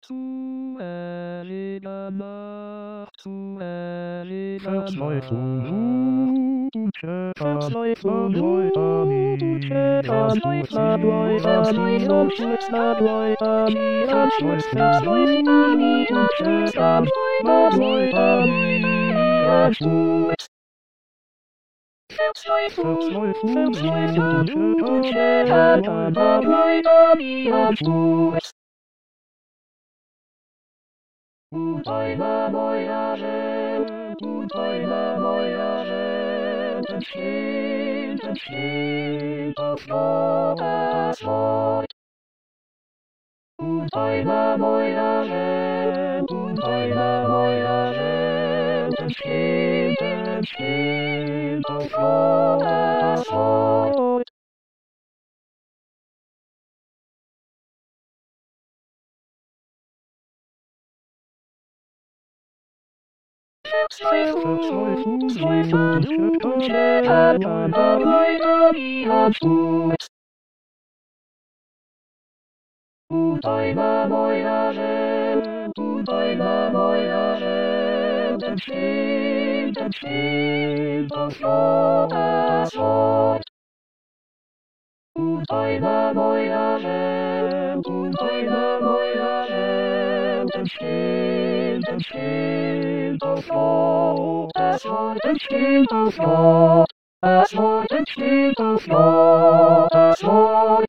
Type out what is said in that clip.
Zuerige Nacht, zuerige Verzweifelt Nacht. und Käfer, Verzweifelt Leutani, und Käfer, Leutani und Leutani, Verzweifelt und Käfer, Leutani und Verzweifelt und Käfer, Leutani und Ujma moja rzecz, ujma moja rzecz, ten świt ofiara swój. Ujma moja rzecz, ujma moja rzecz, ten świt ofiara swój. Verzweifelt und Käfer, Leutani und Ujma moja rzecz, ujma moja rzecz, ten świt ofiara swój. Ujma moja rzecz, ujma moja rzecz, ten świt ofiara swój, ten świt ofiara swój, ten świt ofiara swój.